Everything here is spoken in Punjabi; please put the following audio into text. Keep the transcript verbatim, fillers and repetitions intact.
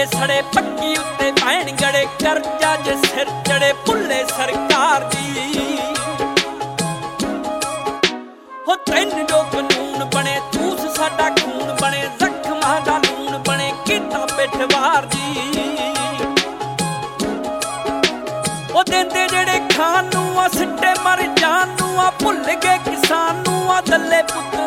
ਸਾਡੇ ਸੜੇ ਪੱਕੀ ਉੱਤੇ ਪੈਣ ਗੜੇ ਕਰਜ਼ਾ ਜੇ ਸਿਰ ਚੜੇ ਭੁੱਲੇ ਸਰਕਾਰ ਦੀ ਹੋ ਤੈਨੂੰ ਜੋ ਕਾਨੂੰਨ ਬਣੇ ਤੂਸ ਸਾਡਾ ਖੂਨ ਬਣੇ ਜ਼ਖਮਾਂ ਦਾ ਲੂਣ ਬਣੇ ਕੀਤਾ ਪਿੱਠਵਾਰ ਦੀ ਉਹ ਦਿੰਦੇ ਜਿਹੜੇ ਖਾਣ ਨੂੰ ਆ ਸਿੱਟੇ ਮਰ ਜਾਣ ਨੂੰ ਆ ਭੁੱਲ ਗਏ ਕਿਸਾਨ ਨੂੰ ਆ ਦੱਲੇ ਪੁੱਤ